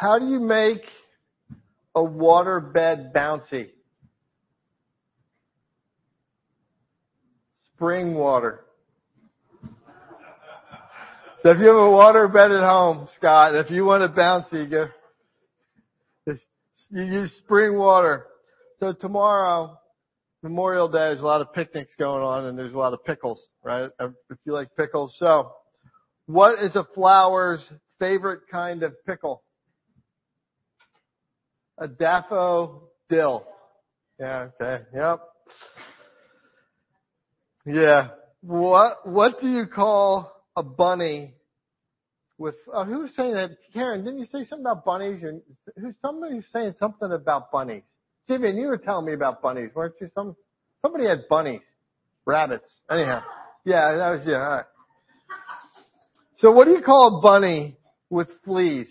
How do you make a waterbed bouncy? Spring water. So if you have a waterbed at home, Scott, if you want it bouncy, you use spring water. So tomorrow, Memorial Day, there's a lot of picnics going on and there's a lot of pickles, right? If you like pickles. So what is a flower's favorite kind of pickle? A daffodil. Yeah, okay. Yep. Yeah. What do you call a bunny with, who was saying that? Karen, didn't you say something about bunnies? Somebody was saying something about bunnies. Jimmy, you were telling me about bunnies, weren't you? Somebody had bunnies. Rabbits. Anyhow. Yeah, that was, yeah, all right. So what do you call a bunny with fleas?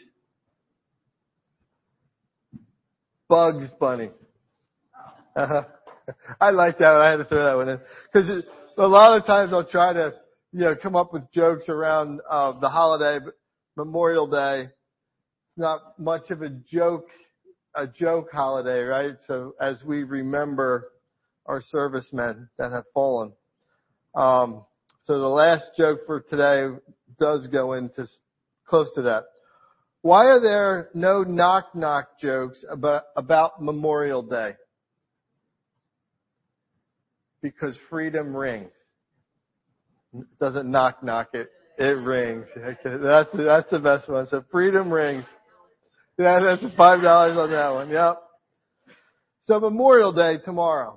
Bugs Bunny. I like that. I had to throw that one in. Because a lot of times I'll try to, come up with jokes around the holiday, but Memorial Day. It's not much of a joke holiday, right? So as we remember our servicemen that have fallen. So the last joke for today does go into close to that. Why are there no knock-knock jokes about Memorial Day? Because freedom rings. It doesn't knock-knock it. It rings. Okay, that's the best one. So freedom rings. Yeah, that's $5 on that one. Yep. So Memorial Day tomorrow.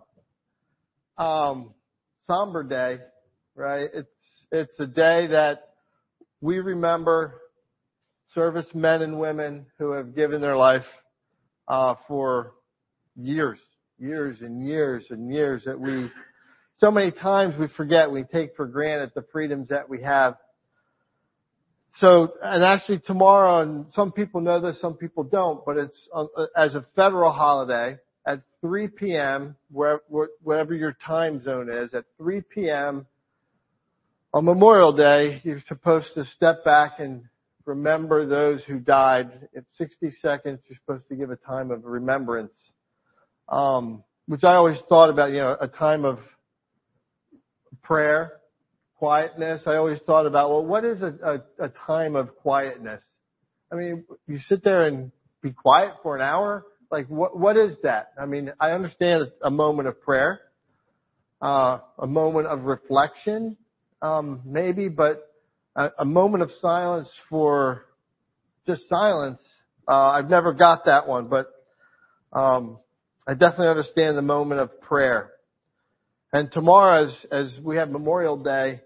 Somber day, right? It's a day that we remember servicemen and women who have given their life for years and years that so many times we forget, we take for granted the freedoms that we have. So, and actually tomorrow, and some people know this, some people don't, but it's as a federal holiday at 3 p.m., wherever your time zone is, at 3 p.m. on Memorial Day, you're supposed to step back and remember those who died. In 60 seconds, you're supposed to give a time of remembrance, which I always thought about, a time of prayer, quietness. I always thought about, well, what is a time of quietness? I mean, you sit there and be quiet for an hour? Like, what is that? I mean, I understand a moment of prayer, a moment of reflection, maybe, but a moment of silence for just silence. I've never got that one, but I definitely understand the moment of prayer. And tomorrow, as we have Memorial Day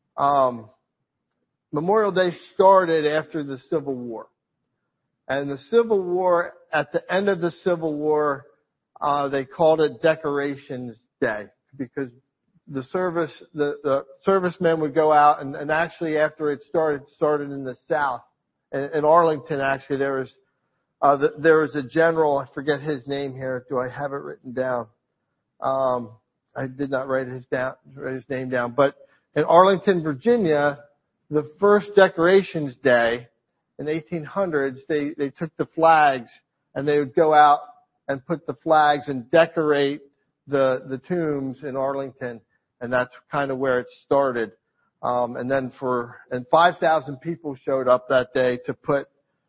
started after the Civil War. And the Civil War, at the end of the Civil War, they called it Decorations Day because the servicemen would go out and actually after it started in the South. In Arlington, actually, there was a general, I forget his name here. Do I have it written down? I did not write his name down. But in Arlington, Virginia, the first Decorations Day in the 1800s, they took the flags and they would go out and put the flags and decorate the tombs in Arlington. And that's kind of where it started. And 5,000 people showed up that day to put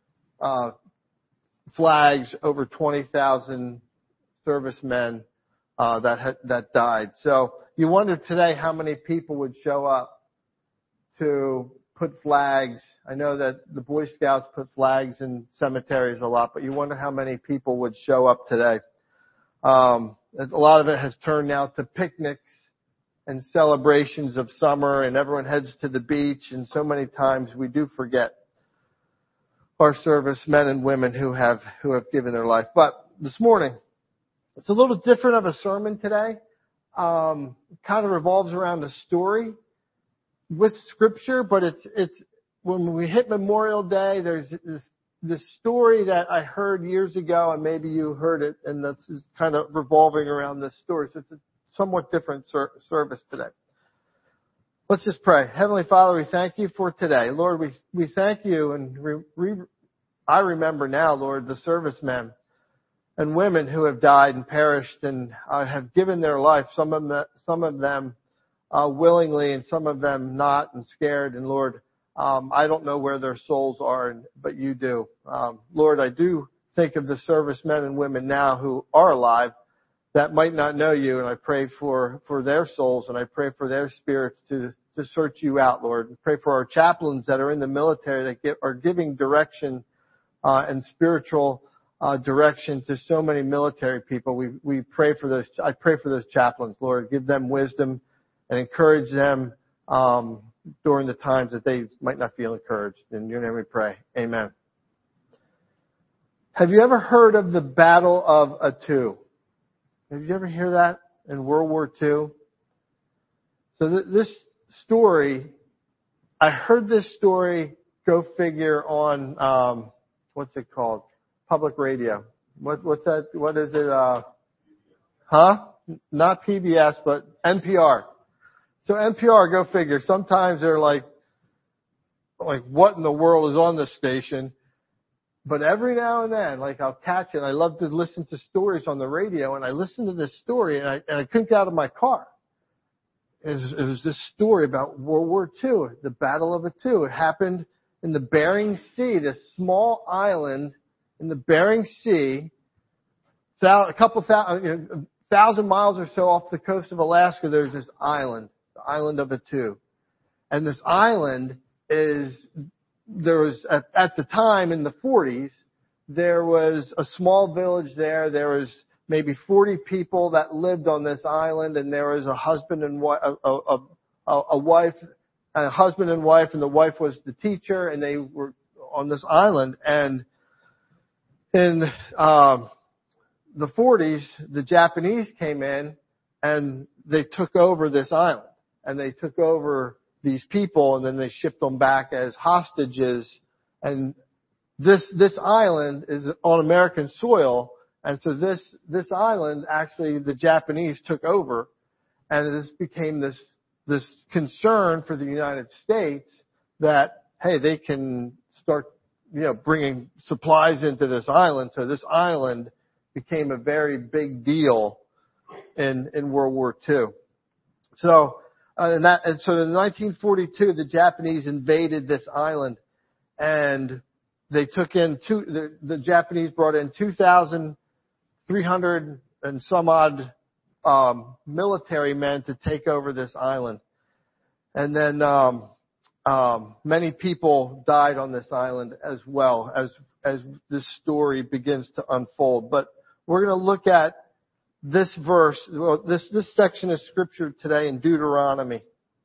flags over 20,000 servicemen that died. So you wonder today how many people would show up to put flags. I know that the Boy Scouts put flags in cemeteries a lot, but you wonder how many people would show up today. A lot of it has turned now to picnics and celebrations of summer, and everyone heads to the beach, and so many times we do forget our servicemen and women who have given their life. But this morning, it's a little different of a sermon today. It kind of revolves around a story with Scripture, but it's when we hit Memorial Day, there's this story that I heard years ago, and maybe you heard it, and that's kind of revolving around this story. So it's a somewhat different service today. Let's just pray. Heavenly Father, we thank you for today. Lord, we thank you and I remember now, Lord, the servicemen and women who have died and perished and have given their life, some of them willingly and some of them not and scared. And Lord, I don't know where their souls are, but you do. Lord, I do think of the servicemen and women now who are alive that might not know you, and I pray for their souls, and I pray for their spirits to search you out, Lord. And pray for our chaplains that are in the military that are giving direction and spiritual direction to so many military people. We pray for those. I pray for those chaplains, Lord. Give them wisdom and encourage them during the times that they might not feel encouraged. In your name we pray. Amen. Have you ever heard of the Battle of Attu? Have you ever heard that in World War II? So this story, I heard this story, go figure, on, what's it called? Public radio. What's that? What is it? Not PBS, but NPR. So NPR, go figure. Sometimes they're like, what in the world is on this station? But every now and then, I'll catch it. I love to listen to stories on the radio, and I listened to this story, and I couldn't get out of my car. It was this story about World War II, the Battle of Attu. It happened in the Bering Sea, this small island in the Bering Sea, a couple thousand miles or so off the coast of Alaska. There's this island, the island of Attu, and this island there was at the time in the 40s, there was a small village there. There was maybe 40 people that lived on this island, and there was a husband and wife, a husband and wife, and the wife was the teacher, and they were on this island. And in the 40s, the Japanese came in and they took over this island, and they took over these people, and then they shipped them back as hostages. And this island is on American soil, and so this island actually the Japanese took over, and this became this concern for the United States that, hey, they can start bringing supplies into this island. So this island became a very big deal in World War II. So in 1942, the Japanese invaded this island, and they took in the Japanese brought in 2,300 and some odd military men to take over this island. And then many people died on this island as well as this story begins to unfold. But we're going to look at this verse, this section of scripture today in Deuteronomy.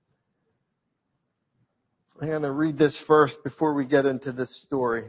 I'm going to read this first before we get into this story.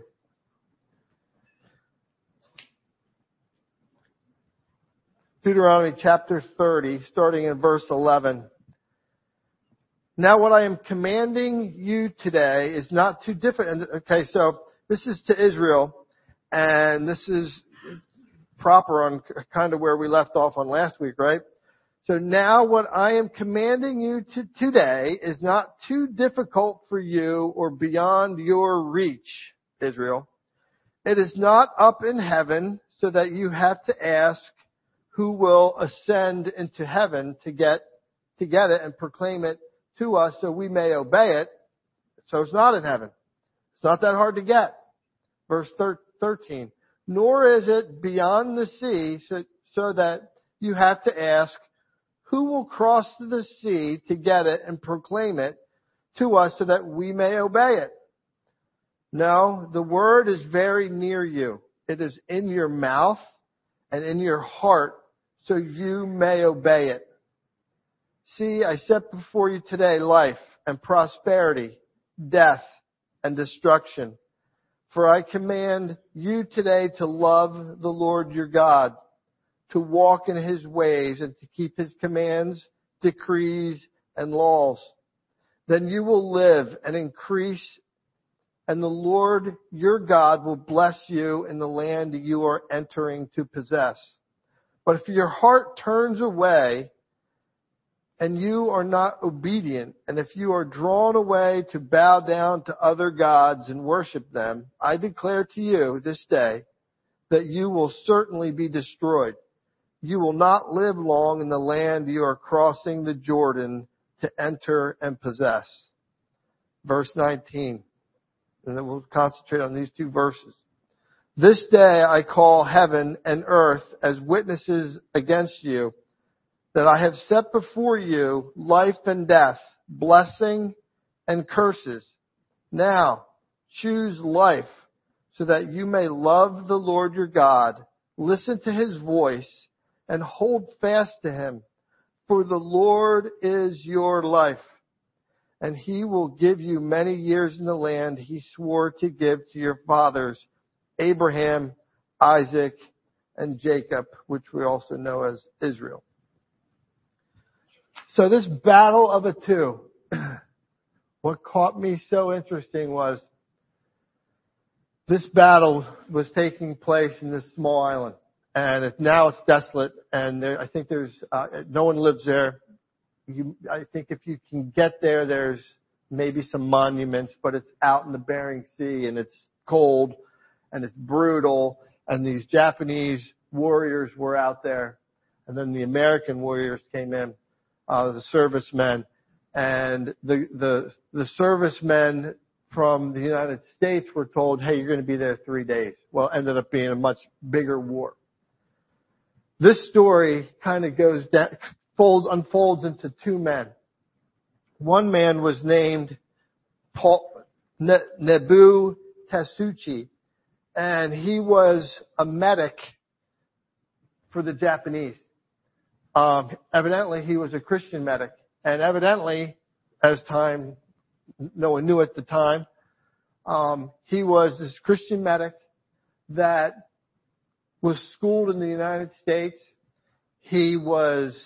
Deuteronomy chapter 30, starting in verse 11. Now what I am commanding you today is not too different. Okay, so this is to Israel, and this is proper on kind of where we left off on last week, right? So now what I am commanding you today is not too difficult for you or beyond your reach, Israel. It is not up in heaven so that you have to ask who will ascend into heaven to get it and proclaim it to us so we may obey it. So it's not in heaven. It's not that hard to get. Verse 13. Nor is it beyond the sea so that you have to ask who will cross the sea to get it and proclaim it to us so that we may obey it. No, the word is very near you. It is in your mouth and in your heart so you may obey it. See, I set before you today life and prosperity, death and destruction. For I command you today to love the Lord your God, to walk in His ways and to keep His commands, decrees, and laws. Then you will live and increase, and the Lord your God will bless you in the land you are entering to possess. But if your heart turns away and you are not obedient, and if you are drawn away to bow down to other gods and worship them, I declare to you this day that you will certainly be destroyed. You will not live long in the land you are crossing the Jordan to enter and possess. Verse 19. And then we'll concentrate on these two verses. This day I call heaven and earth as witnesses against you, that I have set before you life and death, blessing and curses. Now choose life, so that you may love the Lord your God, listen to his voice, and hold fast to him. For the Lord is your life, and he will give you many years in the land he swore to give to your fathers, Abraham, Isaac, and Jacob, which we also know as Israel. So this battle of the two, what caught me so interesting was this battle was taking place in this small island. And now it's desolate, and I think there's no one lives there. I think if you can get there, there's maybe some monuments, but it's out in the Bering Sea, and it's cold, and it's brutal, and these Japanese warriors were out there, and then the American warriors came in, the servicemen, and the servicemen from the United States were told, hey, you're going to be there 3 days. Well, it ended up being a much bigger war. This story kind of unfolds into two men. One man was named Nebu Tetsuchi, and he was a medic for the Japanese. Evidently, he was a Christian medic, and evidently, no one knew at the time, he was this Christian medic that was schooled in the United States. He was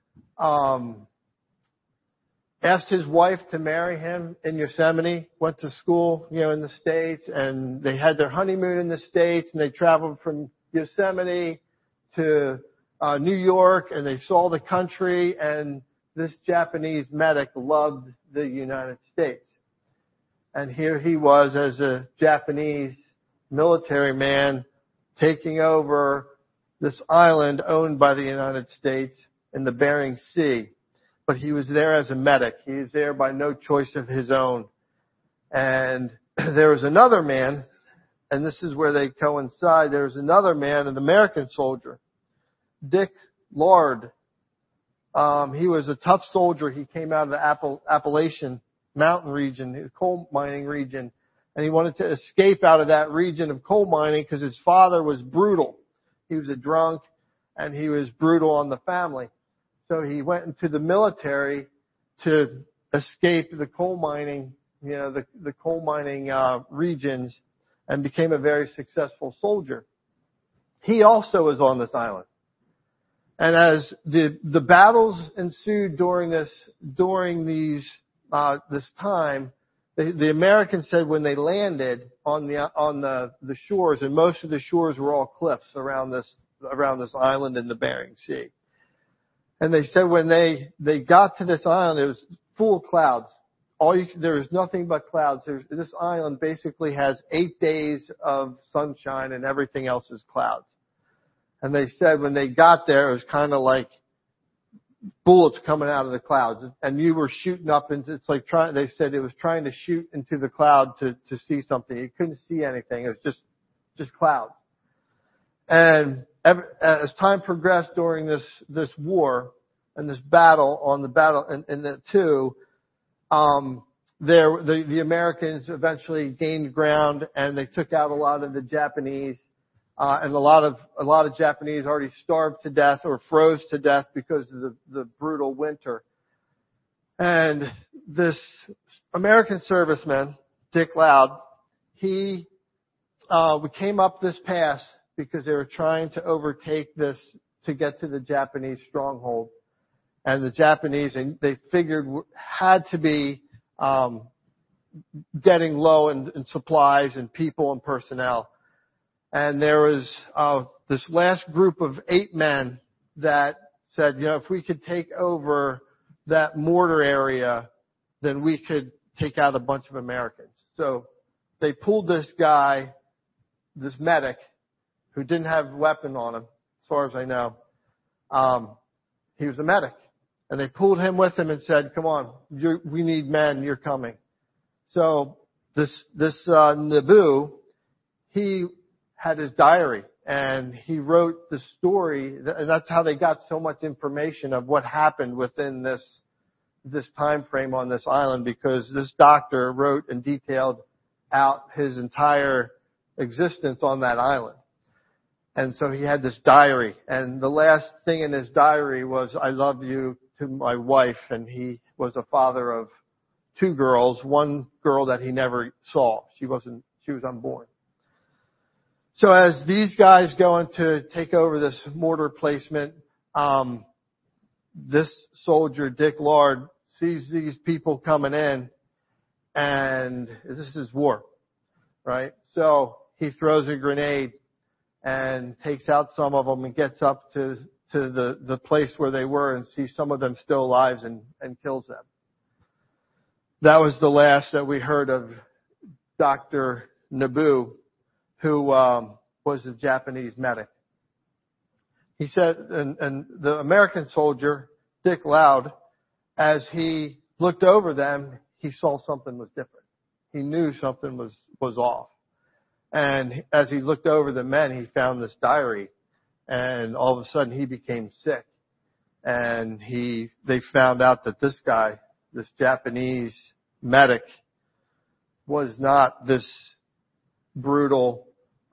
asked his wife to marry him in Yosemite, went to school, in the States, and they had their honeymoon in the States, and they traveled from Yosemite to New York, and they saw the country, and this Japanese medic loved the United States. And here he was as a Japanese military man taking over this island owned by the United States in the Bering Sea. But he was there as a medic. He was there by no choice of his own. And there was another man, and this is where they coincide. There was another man, an American soldier, Dick Lard. He was a tough soldier. He came out of the Appalachian mountain region, the coal mining region. And he wanted to escape out of that region of coal mining because his father was brutal. He was a drunk, and he was brutal on the family. So he went into the military to escape the coal mining, the coal mining regions, and became a very successful soldier. He also was on this island. And as the battles ensued during this time, the Americans said when they landed on the shores, and most of the shores were all cliffs around this island in the Bering Sea. And they said when they got to this island, it was full of clouds. There was nothing but clouds. This island basically has 8 days of sunshine, and everything else is clouds. And they said when they got there, it was kind of like bullets coming out of the clouds, and you were shooting up into, they said it was trying to shoot into the cloud to see something. You couldn't see anything. It was just clouds. And as time progressed during this war and this battle in the two, the Americans eventually gained ground, and they took out a lot of the Japanese. And a lot of Japanese already starved to death or froze to death because of the brutal winter. And this American serviceman, Dick Loud, we came up this pass because they were trying to overtake this to get to the Japanese stronghold. And the Japanese, they figured, had to be getting low in supplies and people and personnel. And there was this last group of 8 men that said, if we could take over that mortar area, then we could take out a bunch of Americans. So they pulled this guy, this medic, who didn't have a weapon on him, as far as I know. He was a medic. And they pulled him with them and said, come on, we need men, you're coming. So this Nabu, he had his diary, and he wrote the story, and that's how they got so much information of what happened within this time frame on this island, because this doctor wrote and detailed out his entire existence on that island. And so he had this diary, and the last thing in his diary was, I love you to my wife, and he was a father of 2 girls, one girl that he never saw. She was unborn. So as these guys go in to take over this mortar placement, this soldier, Dick Lard, sees these people coming in, and this is war, right? So he throws a grenade and takes out some of them and gets up to the place where they were and sees some of them still alive and kills them. That was the last that we heard of Dr. Nabu, who was a Japanese medic. He said, and the American soldier, Dick Loud, as he looked over them, he saw something was different. He knew something was off. And as he looked over the men, he found this diary, and all of a sudden he became sick. And they found out that this guy, this Japanese medic, was not this brutal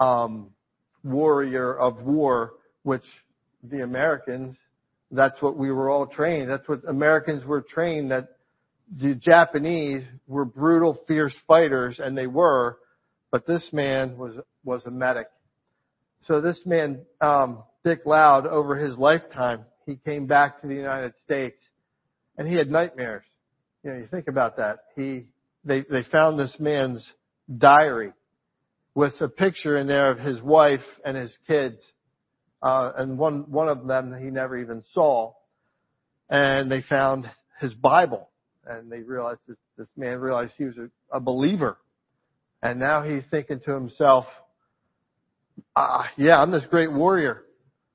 warrior of war, which the Americans, that's what we were all trained. That's what Americans were trained, that the Japanese were brutal, fierce fighters, and they were, but this man was a medic. So this man, Dick Loud, over his lifetime, he came back to the United States, and he had nightmares. You know, you think about that. They found this man's diary with a picture in there of his wife and his kids, and one of them he never even saw. And they found his Bible, and they realized this man realized he was a believer. And now he's thinking to himself, yeah, I'm this great warrior.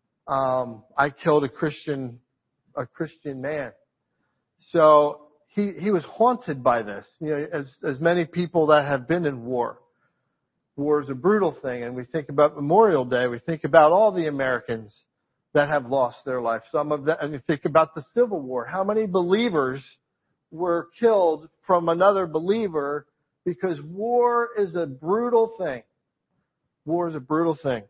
I killed a Christian man. So he was haunted by this. You know, as many people that have been in war. War is a brutal thing, and we think about Memorial Day. We think about all the Americans that have lost their life. Some of them, and you think about the Civil War. How many believers were killed from another believer? Because war is a brutal thing. War is a brutal thing.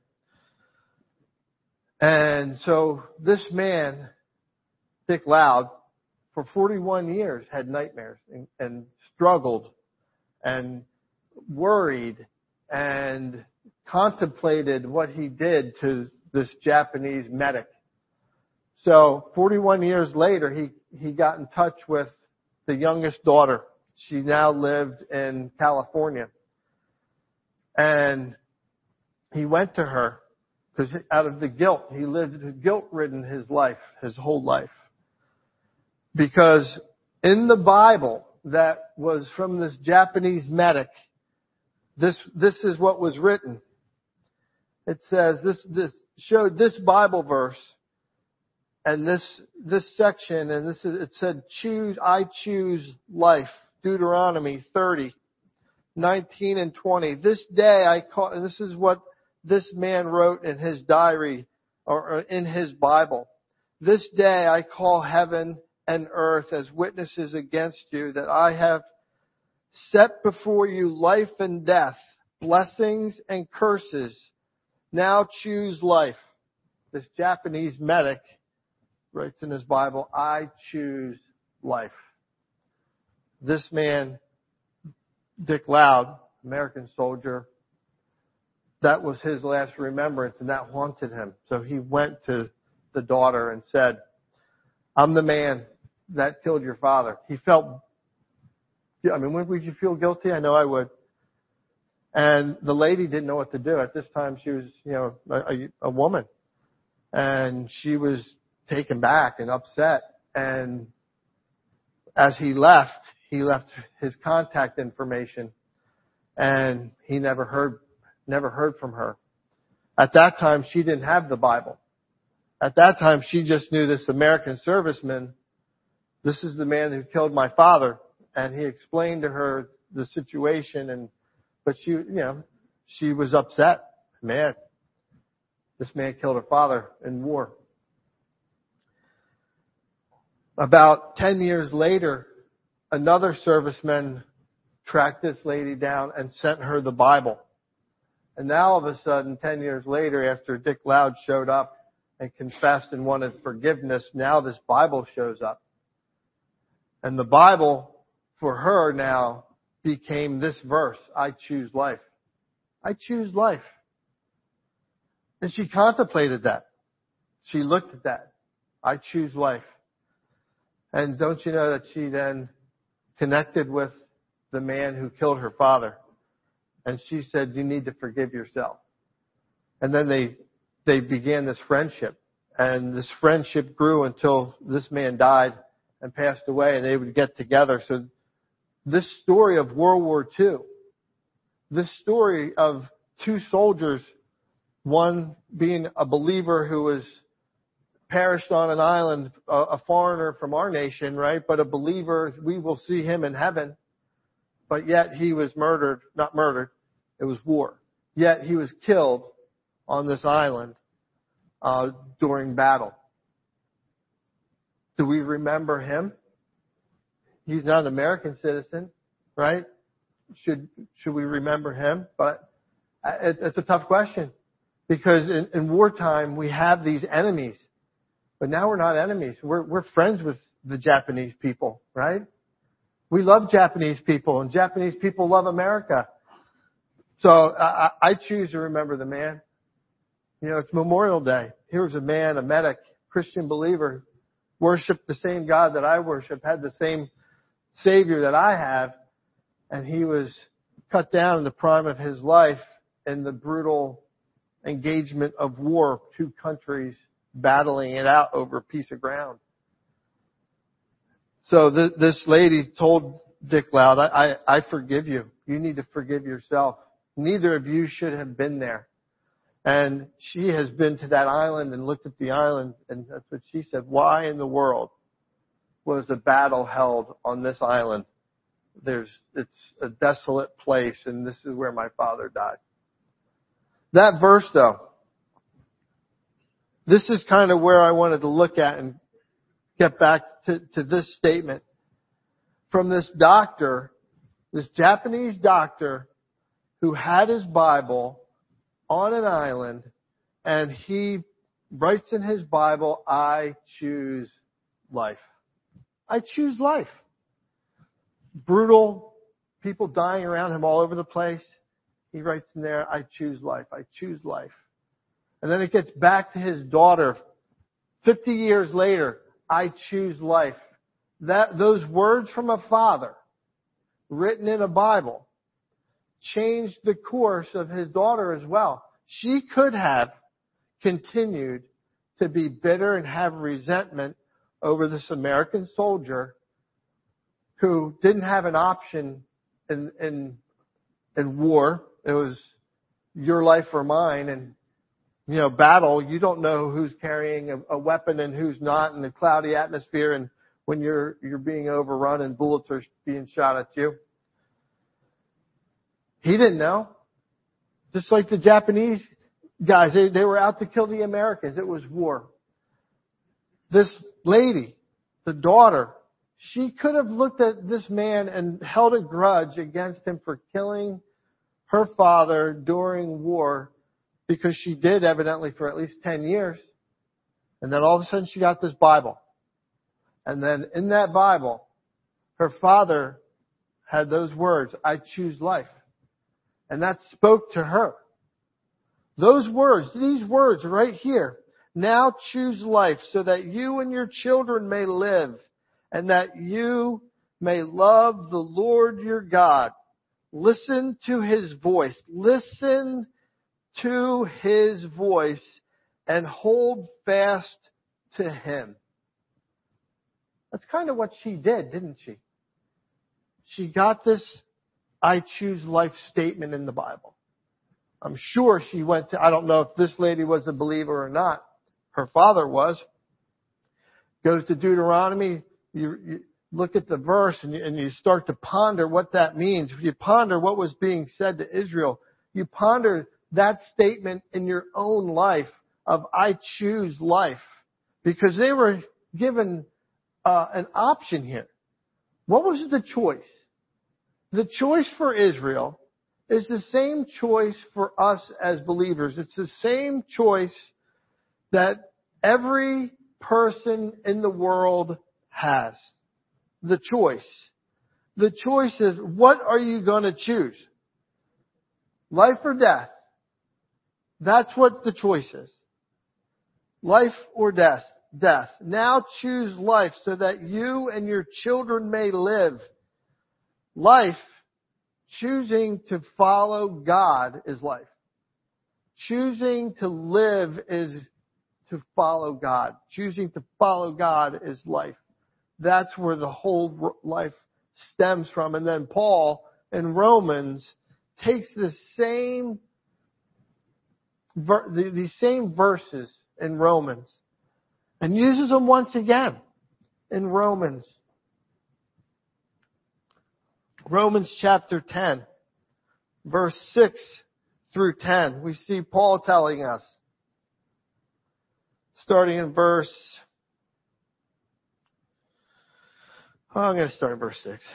And so this man, Dick Loud, for 41 years had nightmares and struggled and worried and contemplated what he did to this Japanese medic. So 41 years later, he got in touch with the youngest daughter. She now lived in California. And he went to her because out of the guilt, he lived guilt-ridden his life, his whole life. Because in the Bible that was from this Japanese medic, this is what was written. It says, this showed this Bible verse and this section, and it said, I choose life. Deuteronomy 30, 19 and 20. This day and this is what this man wrote in his diary or in his Bible. This day I call heaven and earth as witnesses against you that I have set before you life and death, blessings and curses. Now choose life. This Japanese medic writes in his Bible, I choose life. This man, Dick Loud, American soldier, that was his last remembrance, and that haunted him. So he went to the daughter and said, I'm the man that killed your father. He felt, would you feel guilty? I know I would. And the lady didn't know what to do. At this time, she was, a woman. And she was taken back and upset. And as he left his contact information, and he never heard from her. At that time, she didn't have the Bible. At that time, she just knew this American serviceman, this is the man who killed my father, and he explained to her the situation, but she was upset. Man, this man killed her father in war. About 10 years later, another serviceman tracked this lady down and sent her the Bible. And now all of a sudden, 10 years later, after Dick Loud showed up and confessed and wanted forgiveness, now this Bible shows up. And the Bible for her now became this verse, I choose life. I choose life. And she contemplated that. She looked at that. I choose life. And don't you know that she then connected with the man who killed her father? And she said, you need to forgive yourself. And then they began this friendship. And this friendship grew until this man died and passed away, and they would get together. So this story of World War II, this story of two soldiers, one being a believer who was perished on an island, a foreigner from our nation, right? But a believer, we will see him in heaven. But yet he was not murdered, it was war. Yet he was killed on this island during battle. Do we remember him? He's not an American citizen, right? Should we remember him? But it's a tough question, because in wartime we have these enemies, but now we're not enemies. We're friends with the Japanese people, right? We love Japanese people, and Japanese people love America. So I choose to remember the man. It's Memorial Day. Here was a man, a medic, Christian believer, worshiped the same God that I worship, had the same Savior that I have, and he was cut down in the prime of his life in the brutal engagement of war, two countries battling it out over a piece of ground. So this lady told Dick Loud, I forgive you. You need to forgive yourself. Neither of you should have been there. And she has been to that island and looked at the island, and that's what she said. Why in the world was the battle held on this island? It's a desolate place, and this is where my father died. That verse, though, this is kind of where I wanted to look at and get back to this statement from this doctor, this Japanese doctor who had his Bible on an island, and he writes in his Bible, I choose life. I choose life. Brutal people dying around him all over the place. He writes in there, I choose life. I choose life. And then it gets back to his daughter 50 years later, I choose life. Those words from a father written in a Bible changed the course of his daughter as well. She could have continued to be bitter and have resentment over this American soldier who didn't have an option in war. It was your life or mine. And, battle, you don't know who's carrying a weapon and who's not in the cloudy atmosphere and when you're being overrun and bullets are being shot at you. He didn't know. Just like the Japanese guys, they were out to kill the Americans. It was war. This lady, the daughter, she could have looked at this man and held a grudge against him for killing her father during war, because she did evidently for at least 10 years. And then all of a sudden she got this Bible. And then in that Bible, her father had those words, I choose life. And that spoke to her. Those words, these words right here, now choose life so that you and your children may live and that you may love the Lord your God. Listen to His voice. Listen to His voice and hold fast to Him. That's kind of what she did, didn't she? She got this I choose life statement in the Bible. I'm sure she went to, I don't know if this lady was a believer or not. Her father was. Goes to Deuteronomy. You look at the verse and you start to ponder what that means. If you ponder what was being said to Israel, you ponder that statement in your own life of I choose life. Because they were given an option here. What was the choice? The choice for Israel is the same choice for us as believers. It's the same choice that every person in the world has. The choice. The choice is, what are you going to choose? Life or death? That's what the choice is. Life or death. Death. Now choose life so that you and your children may live. Life, choosing to follow God is life. Choosing to live is to follow God. Choosing to follow God is life. That's where the whole life stems from. And then Paul in Romans takes these same verses in Romans and uses them once again in Romans. Romans chapter 10, verse 6 through 10. We see Paul telling us, starting in verse, I'm going to start in verse 6.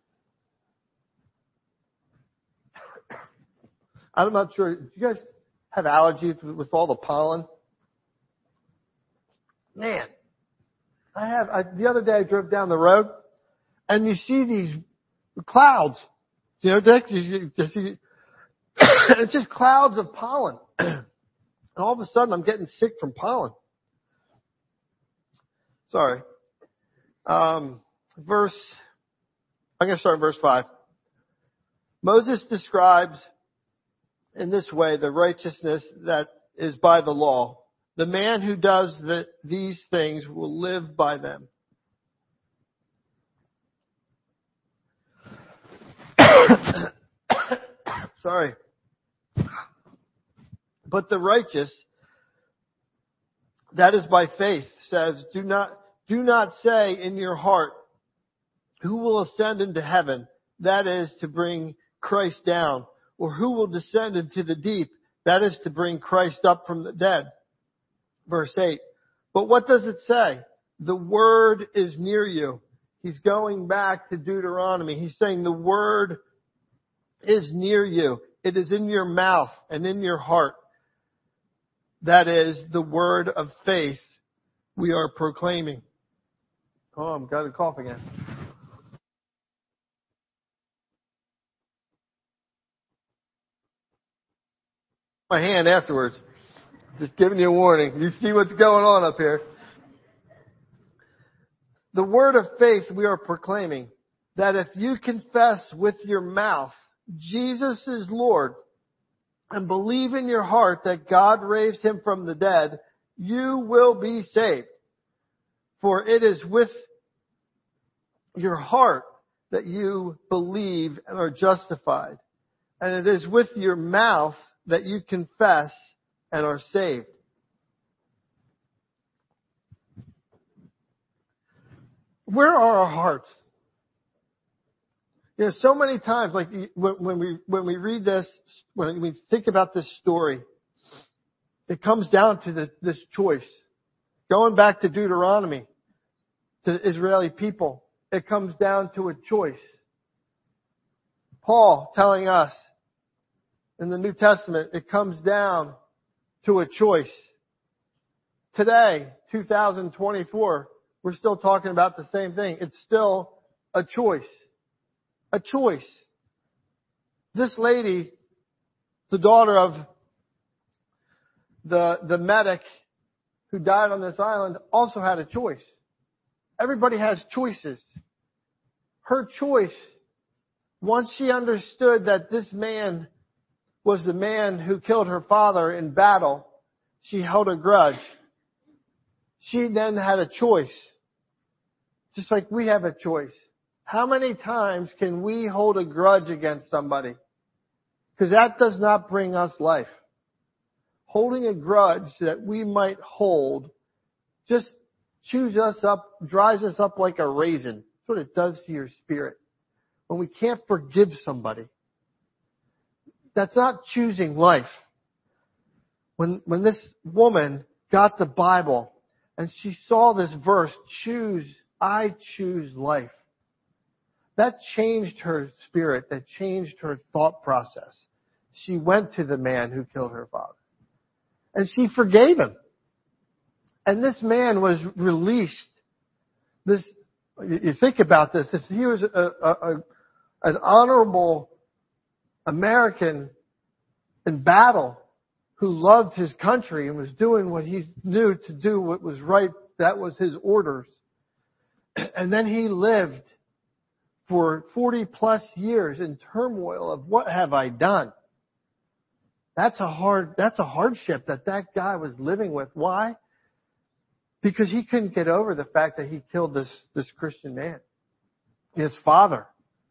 I'm not sure. Do you guys have allergies with all the pollen? Man, the other day I drove down the road and you see these clouds. You know, Dick? It's just clouds of pollen. And all of a sudden I'm getting sick from pollen. Sorry. I'm going to start in verse 5. Moses describes in this way the righteousness that is by the law. The man who does these things will live by them. Sorry. But the righteous, that is by faith, says, do not say in your heart, who will ascend into heaven? That is to bring Christ down. Or who will descend into the deep? That is to bring Christ up from the dead. Verse 8. But what does it say? The word is near you. He's going back to Deuteronomy. He's saying the word is near you. It is in your mouth and in your heart. That is the word of faith we are proclaiming. Oh, I've got a cough again. My hand afterwards. Just giving you a warning. You see what's going on up here. The word of faith we are proclaiming, that if you confess with your mouth Jesus is Lord and believe in your heart that God raised him from the dead, you will be saved. For it is with your heart that you believe and are justified. And it is with your mouth that you confess and are saved. Where are our hearts? You know, so many times, like when we read this, when we think about this story, it comes down to this choice. Going back to Deuteronomy, to the Israeli people, it comes down to a choice. Paul telling us in the New Testament, it comes down to a choice. Today, 2024, we're still talking about the same thing. It's still a choice. A choice. This lady, the daughter of the medic who died on this island, also had a choice. Everybody has choices. Her choice, once she understood that this man was the man who killed her father in battle, she held a grudge. She then had a choice Just like we have a choice. How many times can we hold a grudge against somebody? Because that does not bring us life. Holding a grudge that we might hold just chews us up, dries us up like a raisin. That's what it does to your spirit. When we can't forgive somebody, that's not choosing life. When this woman got the Bible and she saw this verse, I choose life. That changed her spirit. That changed her thought process. She went to the man who killed her father. And she forgave him. And this man was released. You think about this. If he was an honorable American in battle who loved his country and was doing what he knew to do, what was right, that was his orders. And then he lived for 40 plus years in turmoil of what have I done? That's a hardship that guy was living with. Why? Because he couldn't get over the fact that he killed this Christian man, his father.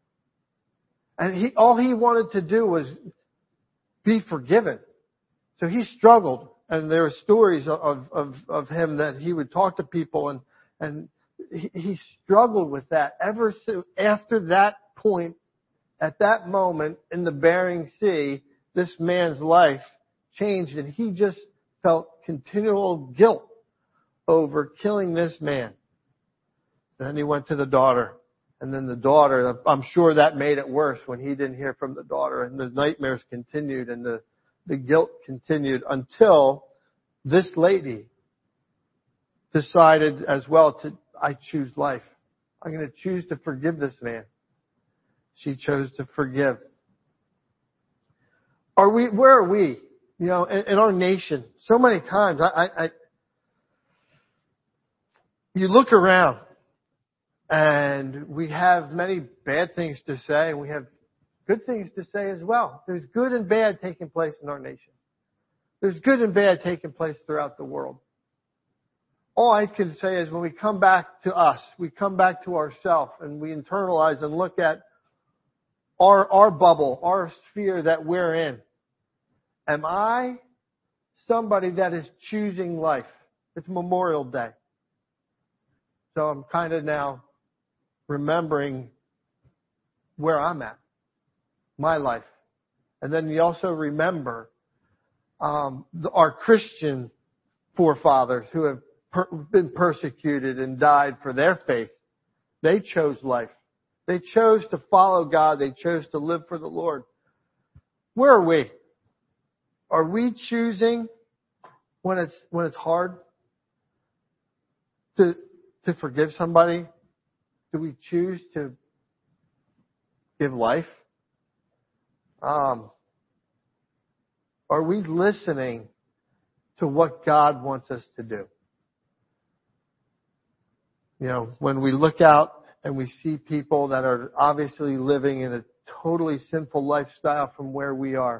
And all he wanted to do was be forgiven. So he struggled. And there are stories of him that he would talk to people and he struggled with that ever since. After that point, at that moment in the Bering Sea, this man's life changed and he just felt continual guilt over killing this man. Then he went to the daughter. And then the daughter, I'm sure that made it worse when he didn't hear from the daughter. And the nightmares continued and the guilt continued until this lady decided as well I choose life. I'm going to choose to forgive this man. She chose to forgive. Where are we? In our nation, so many times, you look around and we have many bad things to say and we have good things to say as well. There's good and bad taking place in our nation. There's good and bad taking place throughout the world. All I can say is when we come back to us, we come back to ourselves and we internalize and look at our bubble, our sphere that we're in. Am I somebody that is choosing life? It's Memorial Day. So I'm kind of now remembering where I'm at, my life. And then you also remember our Christian forefathers who have been persecuted and died for their faith. They chose life. They chose to follow God. They chose to live for the Lord. Where are we? Are we choosing when it's hard to forgive somebody? Do we choose to give life? Are we listening to what God wants us to do? When we look out and we see people that are obviously living in a totally sinful lifestyle from where we are,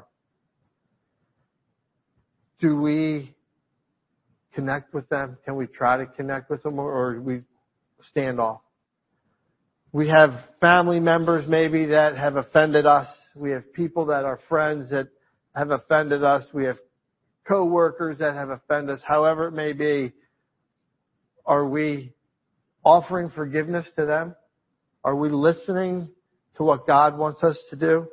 do we connect with them? Can we try to connect with them or we stand off? We have family members maybe that have offended us. We have people that are friends that have offended us. We have co-workers that have offended us. However it may be, are we offering forgiveness to them? Are we listening to what God wants us to do?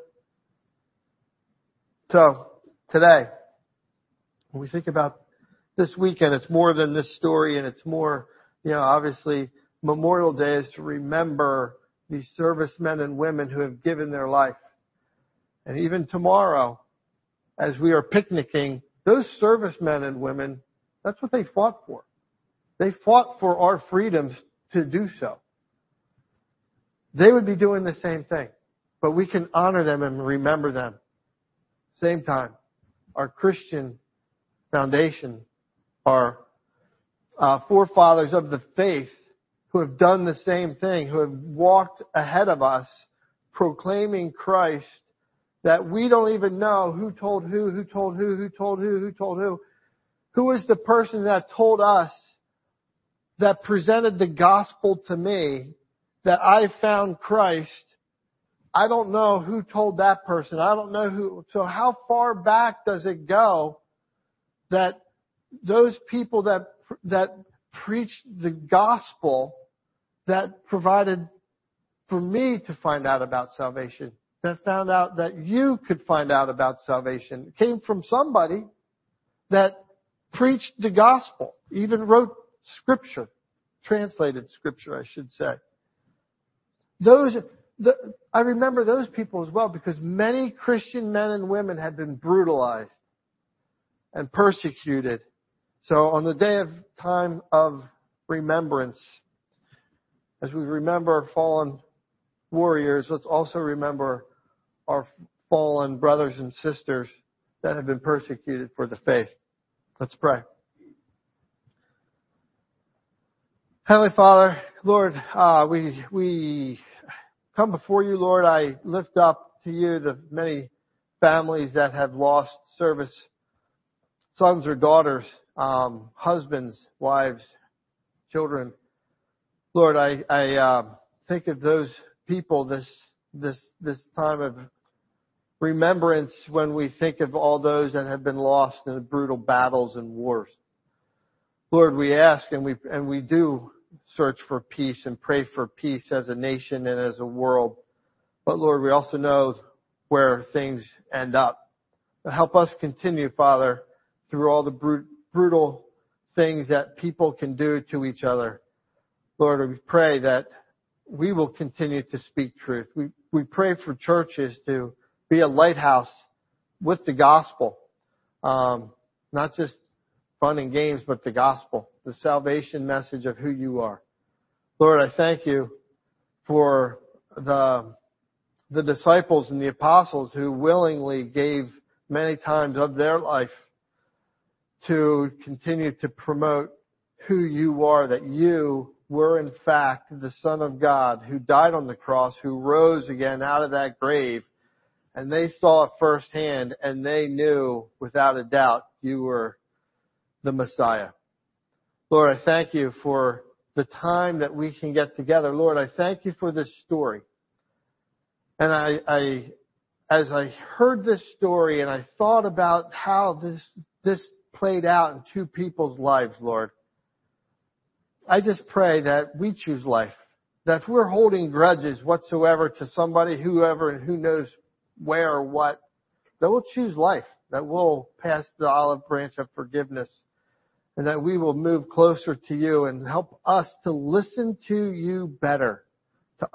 So, today, when we think about this weekend, it's more than this story and it's more, obviously Memorial Day is to remember these servicemen and women who have given their life. And even tomorrow, as we are picnicking, those servicemen and women, that's what they fought for. They fought for our freedoms to do so. They would be doing the same thing. But we can honor them and remember them. Same time, our Christian foundation, our forefathers of the faith who have done the same thing, who have walked ahead of us, proclaiming Christ, that we don't even know who told who told who told who told who. Who is the person that told us that presented the gospel to me, that I found Christ, I don't know who told that person. I don't know who. So how far back does it go that those people that preached the gospel, that provided for me to find out about salvation, that found out that you could find out about salvation, it came from somebody that preached the gospel, even wrote scripture, translated scripture, I should say. I remember those people as well, because many Christian men and women had been brutalized and persecuted. So on the day of time of remembrance, as we remember fallen warriors, let's also remember our fallen brothers and sisters that have been persecuted for the faith. Let's pray. Heavenly Father, Lord, we come before you, Lord. I lift up to you the many families that have lost service sons or daughters, husbands, wives, children. Lord, I think of those people this time of remembrance when we think of all those that have been lost in the brutal battles and wars. Lord, we ask and we do search for peace and pray for peace as a nation and as a world. But Lord, we also know where things end up. Help us continue, Father, through all the brutal things that people can do to each other. Lord, we pray that we will continue to speak truth. We pray for churches to be a lighthouse with the gospel. Not just fun and games, but the gospel, the salvation message of who you are. Lord, I thank you for the disciples and the apostles who willingly gave many times of their life to continue to promote who you are, that you were in fact the Son of God who died on the cross, who rose again out of that grave. And they saw it firsthand, and they knew without a doubt you were the Messiah. Lord, I thank you for the time that we can get together. Lord, I thank you for this story. And as I heard this story and I thought about how this played out in two people's lives, Lord, I just pray that we choose life. That if we're holding grudges whatsoever to somebody, whoever, and who knows where or what, that we'll choose life. That we'll pass the olive branch of forgiveness. And that we will move closer to you and help us to listen to you better. To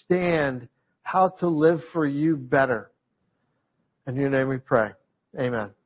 understand how to live for you better. In your name we pray. Amen.